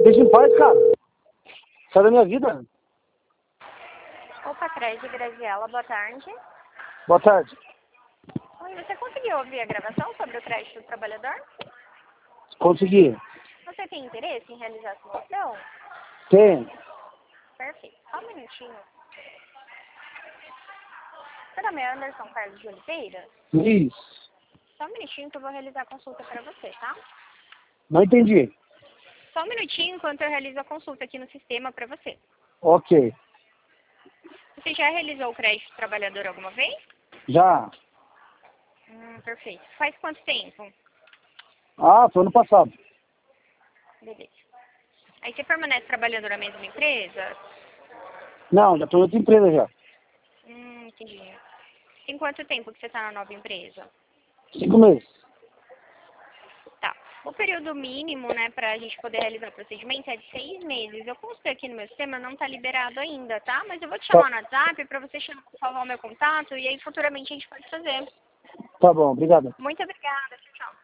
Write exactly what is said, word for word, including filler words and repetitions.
deixa em paz, cara. Sai da minha vida. Opa, Crédito Graziela, boa tarde. Boa tarde. Oi, você conseguiu ouvir a gravação sobre o crédito do trabalhador? Consegui. Você tem interesse em realizar a simulação? Tem. Perfeito. Só um minutinho. Seu nome é Anderson Carlos de Oliveira? Isso. Só um minutinho que eu vou realizar a consulta para você, tá? Não entendi. Só um minutinho enquanto eu realizo a consulta aqui no sistema para você. Ok. Você já realizou o crédito do trabalhador alguma vez? Já. Hum, perfeito. Faz quanto tempo? Ah, foi ano passado. Beleza. Aí você permanece trabalhando na mesma empresa? Não, já tô em outra empresa já. Hum, entendi. Tem quanto tempo que você está na nova empresa? Cinco meses. Tá. O período mínimo, né, para a gente poder realizar o procedimento é de seis meses. Eu consultei aqui no meu sistema, não está liberado ainda, tá? Mas eu vou te Tá, chamar no WhatsApp para você chamar, salvar o meu contato e aí futuramente a gente pode fazer. tá bom, obrigado. Muito obrigada. Tchau, tchau.